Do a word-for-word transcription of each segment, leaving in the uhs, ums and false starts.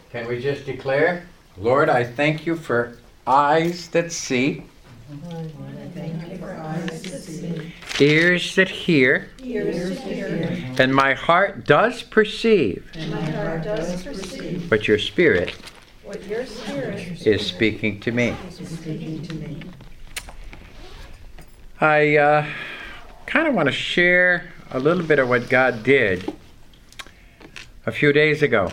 Can we just declare, Lord, I thank you for eyes that see, Lord, I thank you for eyes that see, ears that hear, ears to hear, and my heart does perceive and my heart does perceive what your Spirit what your Spirit is speaking to me. is speaking to me. I uh, kind of want to share a little bit of what God did a few days ago.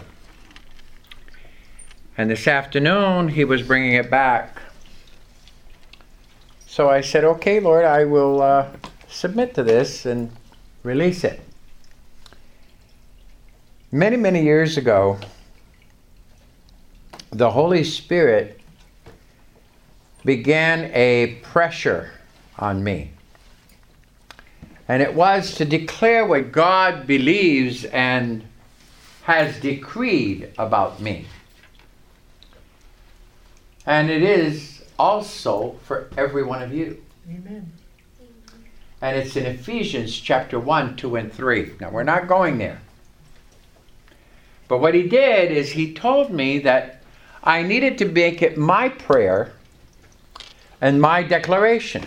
And this afternoon, he was bringing it back. So I said, okay, Lord, I will uh, submit to this and release it. Many, many years ago, the Holy Spirit began a pressure on me. And it was to declare what God believes and has decreed about me. And it is also for every one of you. Amen. And it's in Ephesians chapter one, two, and three. Now, we're not going there. But what he did is he told me that I needed to make it my prayer and my declaration.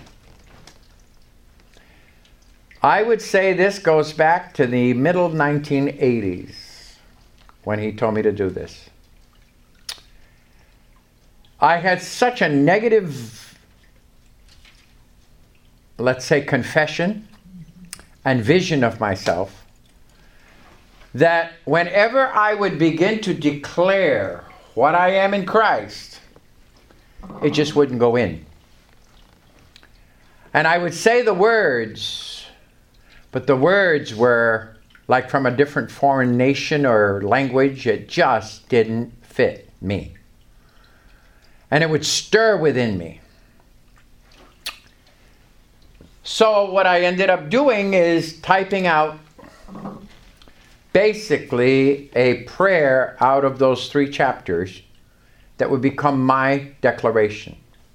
I would say this goes back to the middle nineteen eighties when he told me to do this. I had such a negative, let's say, confession and vision of myself that whenever I would begin to declare what I am in Christ, it just wouldn't go in. And I would say the words, but the words were like from a different foreign nation or language. It just didn't fit me. And it would stir within me. So what I ended up doing is typing out basically a prayer out of those three chapters that would become my declaration.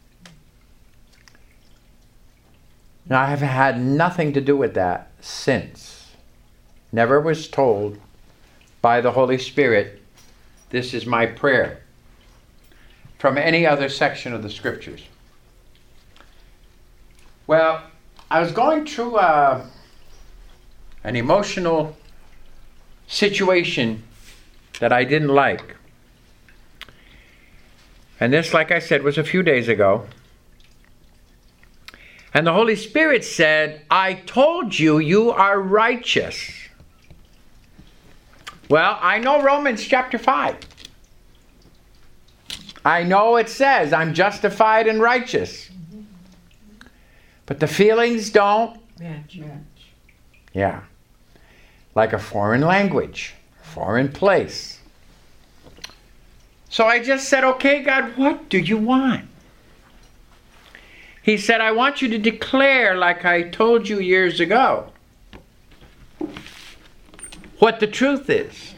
Now, I have had nothing to do with that since. Never was told by the Holy Spirit, this is my prayer, from any other section of the Scriptures. Well, I was going through uh, an emotional situation that I didn't like. And this, like I said, was a few days ago. And the Holy Spirit said, I told you you are righteous. Well, I know Romans chapter five. I know it says I'm justified and righteous. But the feelings don't Match. Match. Yeah. Like a foreign language, foreign place. So I just said, okay, God, what do you want? He said, I want you to declare, like I told you years ago, what the truth is.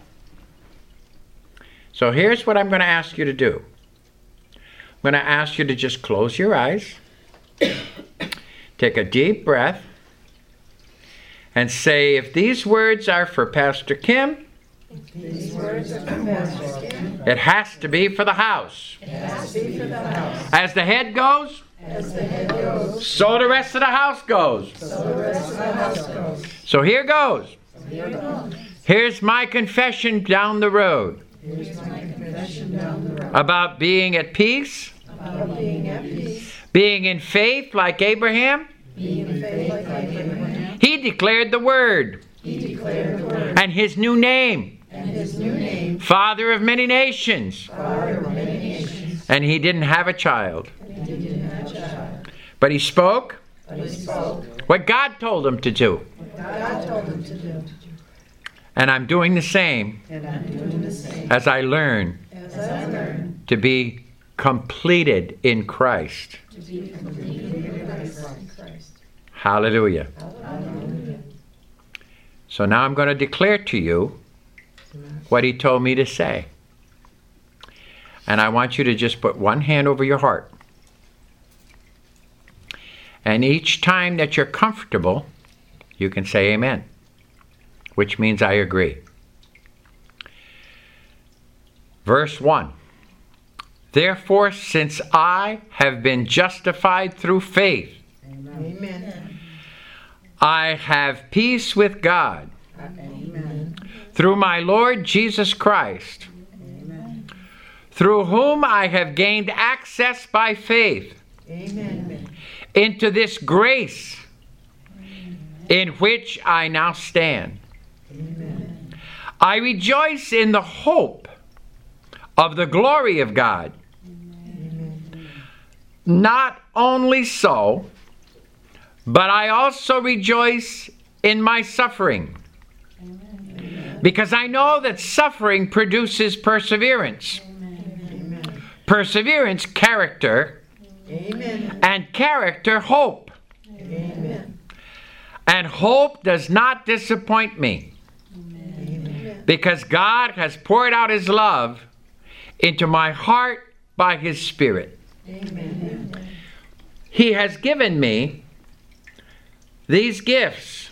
So here's what I'm going to ask you to do. I'm going to ask you to just close your eyes, take a deep breath, and say, if these words are for Pastor Kim, These words are for Pastor Kim. it has to be for the house. It has to be for the house. As the head goes, As the head goes, so the rest of the house goes. so the rest of the house goes. So here goes. Here goes. Here's my confession down the road Here's my confession down the road. about being at peace, About being at peace, being in faith like Abraham. being in faith like Abraham. He declared the word He declared the word and his new name, and his new name, Father of many nations. Father of many nations. And he didn't have a child, And he didn't have a child. but he spoke But he spoke what God told him to do. what God told him to do. And I'm doing the same And I'm doing the same. as I learn As I learn to be completed in Christ. to be completed in Christ. Hallelujah. Hallelujah. So now I'm going to declare to you what he told me to say. And I want you to just put one hand over your heart. And each time that you're comfortable, you can say amen, which means I agree. Verse one. Therefore, since I have been justified through faith, Amen. I have peace with God Amen. through my Lord Jesus Christ, Amen. through whom I have gained access by faith Amen. into this grace in which I now stand. Amen. I rejoice in the hope of the glory of God. Amen. Not only so, but I also rejoice in my suffering, because I know that suffering produces perseverance. Amen. Perseverance, character, Amen. and character, hope. Amen. And hope does not disappoint me, Amen. because God has poured out His love into my heart by His Spirit. Amen. He has given me these gifts.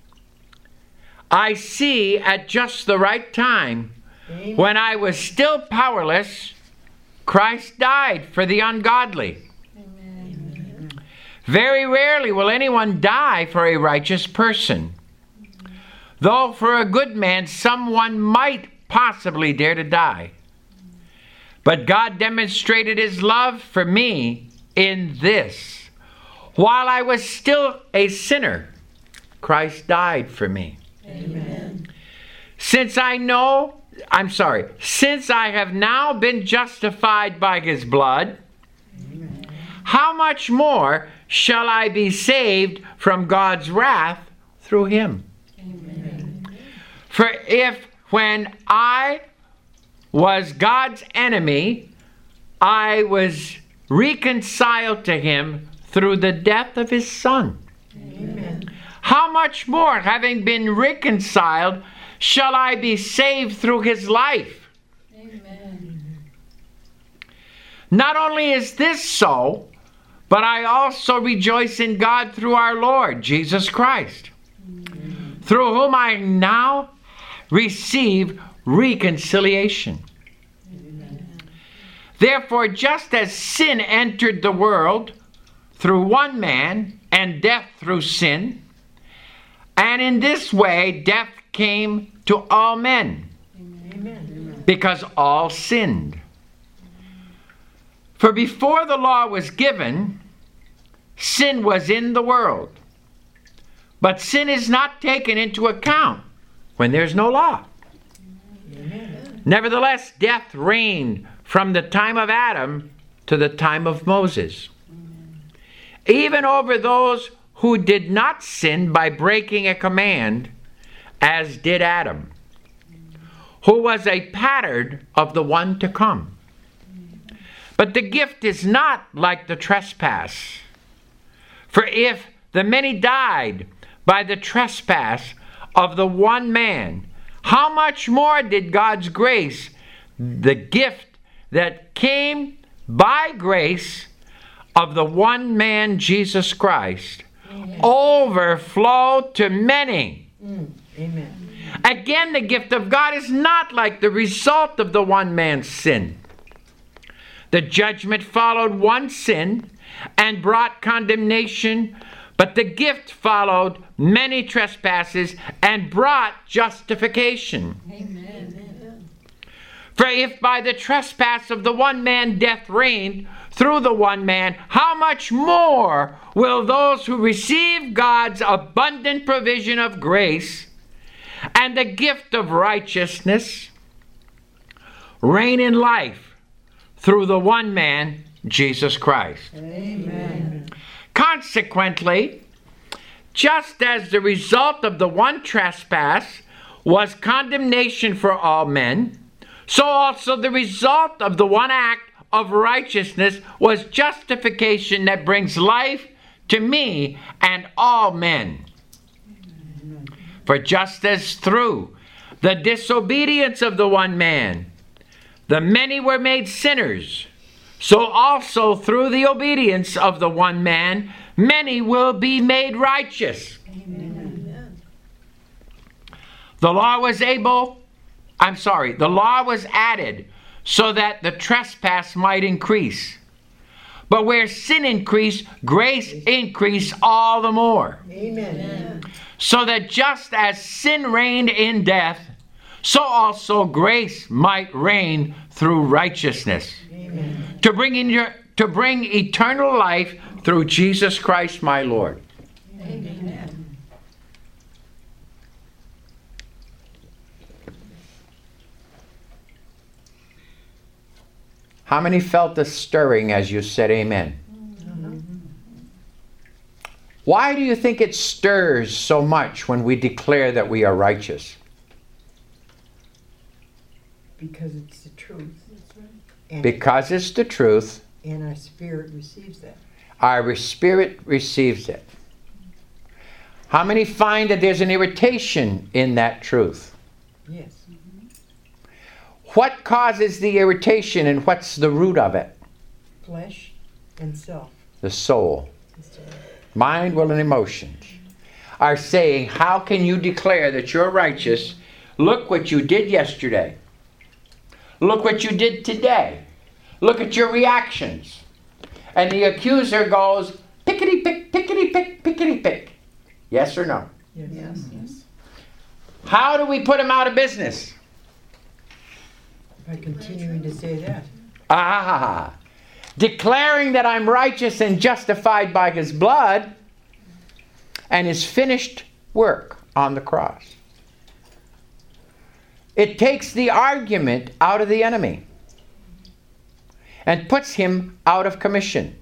I see at just the right time, Amen. when I was still powerless, Christ died for the ungodly. Amen. Very rarely will anyone die for a righteous person, though for a good man someone might possibly dare to die. But God demonstrated His love for me in this: while I was still a sinner, Christ died for me. Amen. Since I know, I'm sorry, since I have now been justified by His blood, Amen. how much more shall I be saved from God's wrath through Him? Amen. For if when I was God's enemy, I was reconciled to Him through the death of His Son, Amen. how much more, having been reconciled, shall I be saved through His life? Amen. Not only is this so, but I also rejoice in God through our Lord Jesus Christ, through whom I now receive reconciliation. Therefore, just as sin entered the world through one man, and death through sin, and in this way death came to all men, Amen. because all sinned. For before the law was given, sin was in the world. But sin is not taken into account when there's no law. Amen. Nevertheless, death reigned from the time of Adam to the time of Moses, even over those who did not sin by breaking a command, as did Adam, who was a pattern of the one to come. But the gift is not like the trespass. For if the many died by the trespass of the one man, how much more did God's grace, the gift that came by grace of the one man, Jesus Christ, Amen. overflow to many? Mm. Amen. Again, the gift of God is not like the result of the one man's sin. The judgment followed one sin and brought condemnation, but the gift followed many trespasses and brought justification. Amen. For if by the trespass of the one man death reigned through the one man, how much more will those who receive God's abundant provision of grace and the gift of righteousness reign in life through the one man, Jesus Christ? Amen. Consequently, just as the result of the one trespass was condemnation for all men, so also the result of the one act of righteousness was justification that brings life to me and all men. For just as through the disobedience of the one man, the many were made sinners, so also through the obedience of the one man, many will be made righteous. Amen. The law was able, I'm sorry, the law was added so that the trespass might increase. But where sin increased, grace increased all the more. Amen. So that just as sin reigned in death, so also grace might reign through righteousness. Amen. To bring in your to bring eternal life through Jesus Christ my Lord. Amen. How many felt the stirring as you said amen? Why do you think it stirs so much when we declare that we are righteous? Because it's the truth. And, Because it's the truth. and our spirit receives that. Our spirit receives it. How many find that there's an irritation in that truth? Yes. What causes the irritation and what's the root of it? Flesh and self. The soul. Mind, will, and emotions are saying, how can you declare that you're righteous? Look what you did yesterday. Look what you did today. Look at your reactions. And the accuser goes, pickety pick, pickety pick, pickety pick. Yes or no? Yes. Yes. Yes. How do we put him out of business? By continuing to say that. Ah, declaring that I'm righteous and justified by his blood and his finished work on the cross. It takes the argument out of the enemy and puts him out of commission.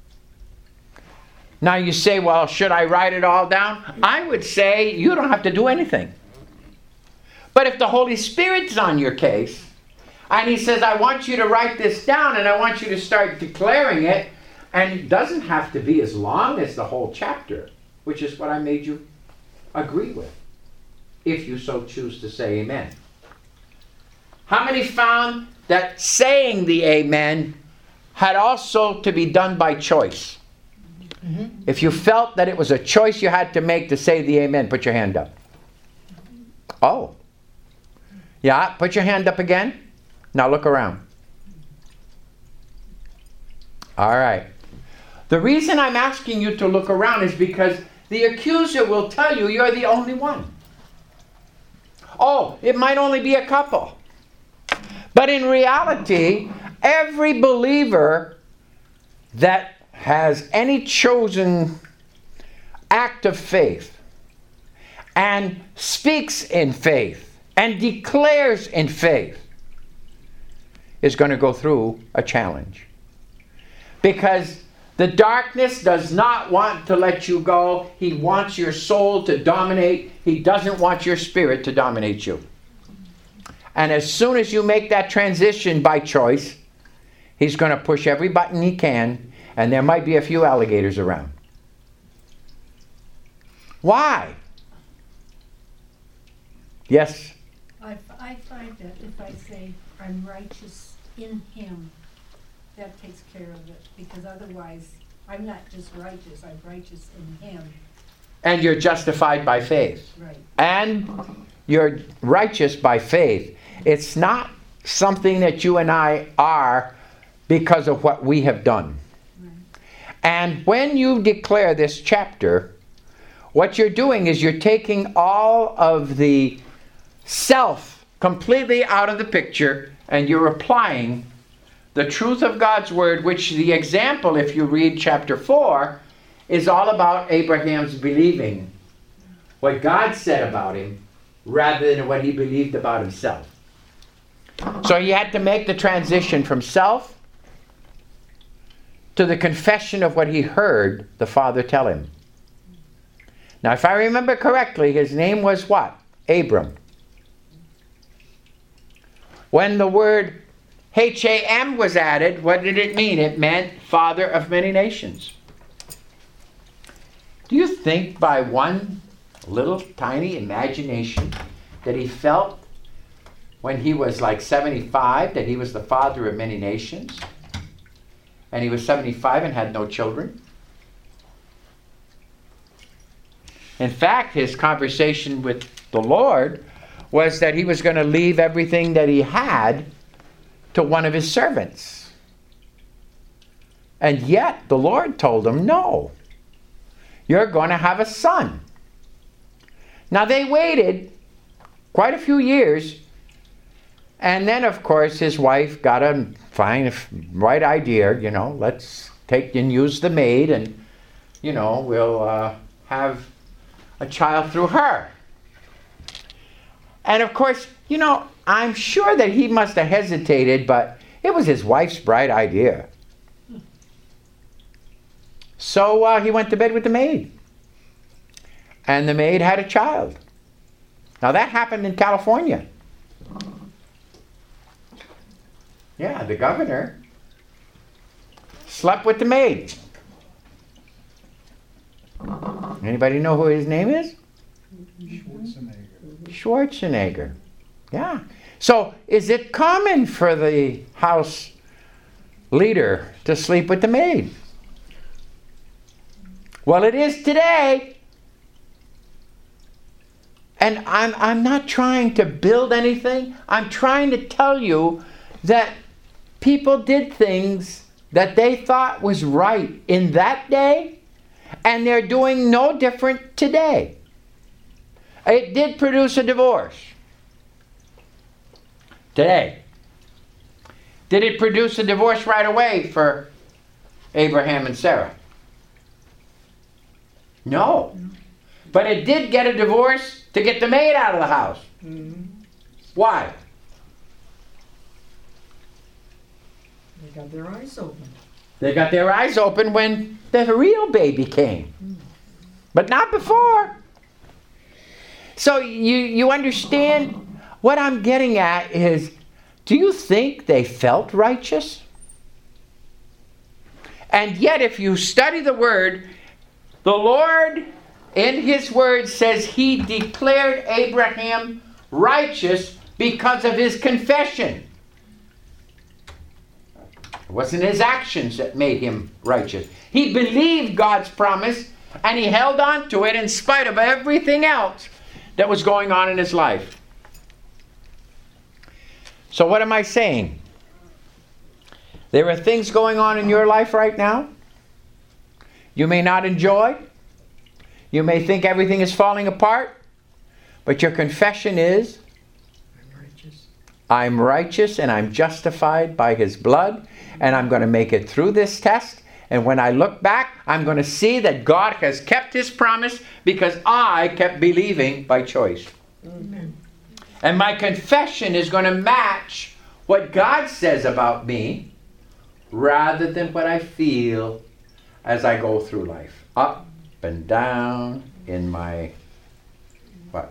Now you say, well, should I write it all down? I would say you don't have to do anything. But if the Holy Spirit's on your case, and he says, I want you to write this down and I want you to start declaring it, and it doesn't have to be as long as the whole chapter, which is what I made you agree with, if you so choose to say amen. How many found that saying the amen had also to be done by choice? Mm-hmm. If you felt that it was a choice you had to make to say the amen, put your hand up. Oh. Yeah, put your hand up again. Now look around. All right. The reason I'm asking you to look around is because the accuser will tell you you're the only one. Oh, it might only be a couple. But in reality, every believer that has any chosen act of faith and speaks in faith and declares in faith is going to go through a challenge. Because the darkness does not want to let you go. He wants your soul to dominate. He doesn't want your spirit to dominate you. And as soon as you make that transition by choice, he's going to push every button he can, and there might be a few alligators around. Why? Yes? I, I find that if I say I'm righteous in him, that takes care of it. Because otherwise, I'm not just righteous, I'm righteous in him. And you're justified by faith. Right. And you're righteous by faith. It's not something that you and I are because of what we have done. Right. And when you declare this chapter, what you're doing is you're taking all of the self completely out of the picture, and you're applying the truth of God's word, which the example, if you read chapter four, is all about Abraham's believing what God said about him rather than what he believed about himself. So he had to make the transition from self to the confession of what he heard the Father tell him. Now, if I remember correctly, his name was what? Abram. When the word H A M was added, what did it mean? It meant father of many nations. Do you think by one little tiny imagination that he felt when he was like seventy-five that he was the father of many nations? And he was seventy-five and had no children? In fact, his conversation with the Lord was that he was going to leave everything that he had to one of his servants. And yet the Lord told him, no, you're going to have a son. Now they waited quite a few years, and then of course his wife got a fine, right idea, you know, let's take and use the maid, and you know, we'll uh, have a child through her. And of course, you know, I'm sure that he must have hesitated, but it was his wife's bright idea. So uh, he went to bed with the maid. And the maid had a child. Now that happened in California. Yeah, the governor slept with the maid. Anybody know who his name is? Schwarzenegger. Schwarzenegger. Yeah. So is it common for the house leader to sleep with the maid? Well, it is today. And I'm, I'm not trying to build anything. I'm trying to tell you that people did things that they thought was right in that day, and they're doing no different today. It did produce a divorce. Today. Did it produce a divorce right away for Abraham and Sarah? No. But it did get a divorce to get the maid out of the house. Mm-hmm. Why? They got their eyes open. They got their eyes open when the real baby came. But not before. So you, you understand what I'm getting at is, do you think they felt righteous? And yet if you study the Word, the Lord in His Word says He declared Abraham righteous because of his confession. It wasn't his actions that made him righteous. He believed God's promise and he held on to it in spite of everything else that was going on in his life. So what am I saying? There are things going on in your life right now you may not enjoy. You may think everything is falling apart. But your confession is, I'm righteous. I'm righteous and I'm justified by His blood. And I'm going to make it through this test. And when I look back, I'm going to see that God has kept His promise because I kept believing by choice. Amen. And my confession is going to match what God says about me rather than what I feel as I go through life. Up and down in my, what?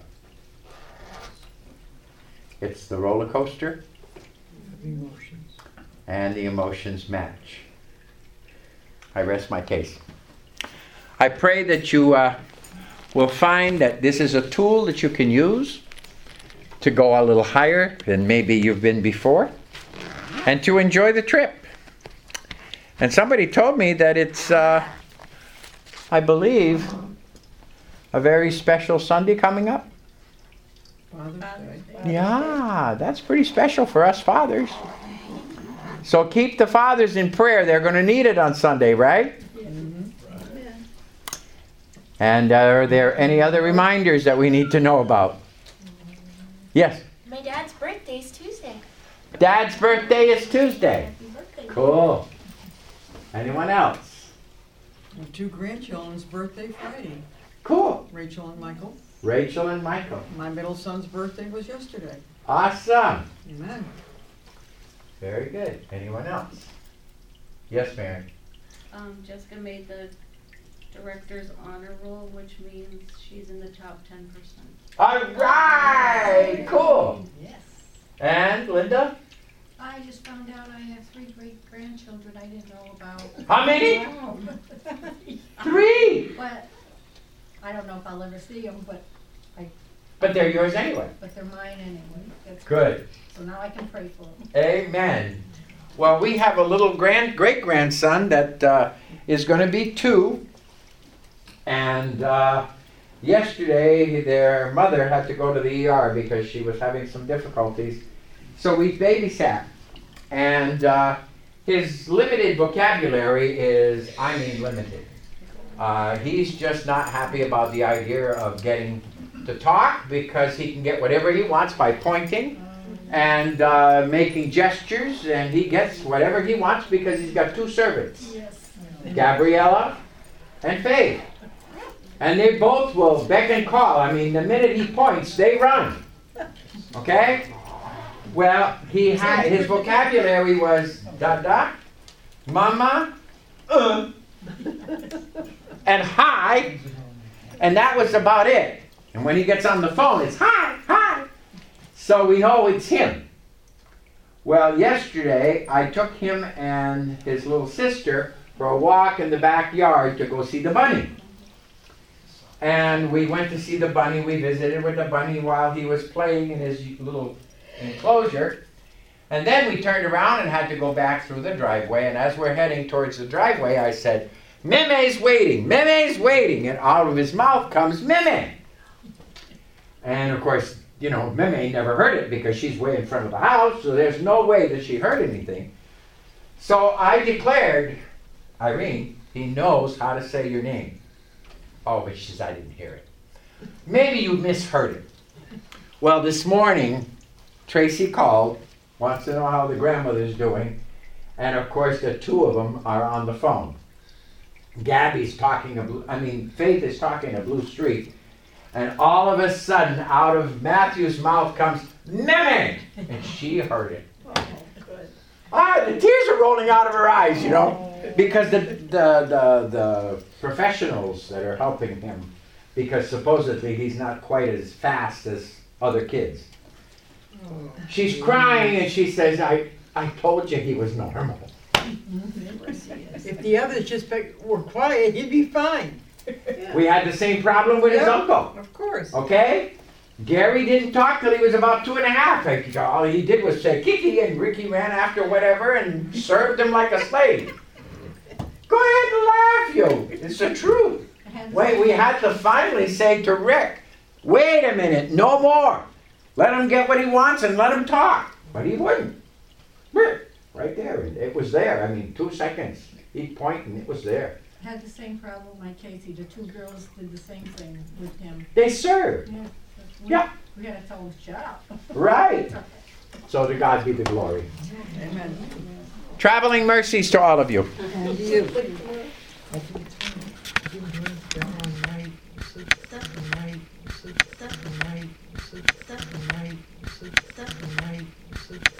It's the roller coaster. Emotions. And the emotions match. I rest my case. I pray that you uh, will find that this is a tool that you can use to go a little higher than maybe you've been before and to enjoy the trip. And somebody told me that it's, uh, I believe, a very special Sunday coming up. Father's Day. Yeah, that's pretty special for us fathers. So keep the fathers in prayer. They're going to need it on Sunday, right? Mm-hmm. And uh, are there any other reminders that we need to know about? Yes? My dad's birthday is Tuesday. Dad's birthday is Tuesday. Happy birthday. Cool. Anyone else? And two grandchildren's birthday Friday. Cool. Rachel and Michael. Rachel and Michael. My middle son's birthday was yesterday. Awesome. Amen. Very good. Anyone else? Yes, Mary. Um, Jessica made the director's honor roll, which means she's in the top ten percent. All right. Cool. Yes. And Linda? I just found out I have three great grandchildren I didn't know about. How many? Wow. Three. But I don't know if I'll ever see them, but I, But they're yours anyway. but they're mine anyway. That's Good. So now I can pray for them. Amen. Well, we have a little grand great grandson that uh, is going to be two. And uh, yesterday, their mother had to go to the E R because she was having some difficulties. So we babysat. And uh, his limited vocabulary is, I mean limited. Uh, he's just not happy about the idea of getting to talk because he can get whatever he wants by pointing and uh, making gestures, and he gets whatever he wants because he's got two servants, Yes. Gabriella and Faith. And they both will beck and call. I mean, the minute he points, they run. Okay? Well, he had, his vocabulary was da-da, mama, uh, and hi, and that was about it. And when he gets on the phone, it's hi, hi. So we know it's him. Well, yesterday, I took him and his little sister for a walk in the backyard to go see the bunny. And we went to see the bunny. We visited with the bunny while he was playing in his little enclosure. And then we turned around and had to go back through the driveway. And as we're heading towards the driveway, I said, Meme's waiting, Meme's waiting. And out of his mouth comes Meme. And of course, you know, Meme never heard it because she's way in front of the house, so there's no way that she heard anything. So I declared, Irene, he knows how to say your name. Oh, but she says, I didn't hear it. Maybe you misheard it. Well, this morning, Tracy called, wants to know how the grandmother's doing, and of course the two of them are on the phone. Gabby's talking, a, I mean, Faith is talking a Blue Street, and all of a sudden, out of Matthew's mouth comes, Meme! And she heard it. Ah, the tears are rolling out of her eyes, you know, because the, the, the, the professionals that are helping him, because supposedly he's not quite as fast as other kids. She's crying and she says, I, I told you he was normal. If the others just be- were quiet, he'd be fine. We had the same problem with his Yeah. uncle, Of course. okay? Gary didn't talk till he was about two and a half. Like, all he did was say Kiki, and Ricky ran after whatever and served him like a slave. Go ahead and laugh, you. It's the truth. Wait, we had to finally say to Rick, wait a minute, no more. Let him get what he wants and let him talk. But he wouldn't. Right there. It was there. I mean, two seconds. He'd point and it was there. Had the same problem like Casey. The two girls did the same thing with him. They served. Yeah. We, Yeah. we had to tell them to shut up. Right. So to God be the glory. Amen. Traveling mercies to all of you. And you.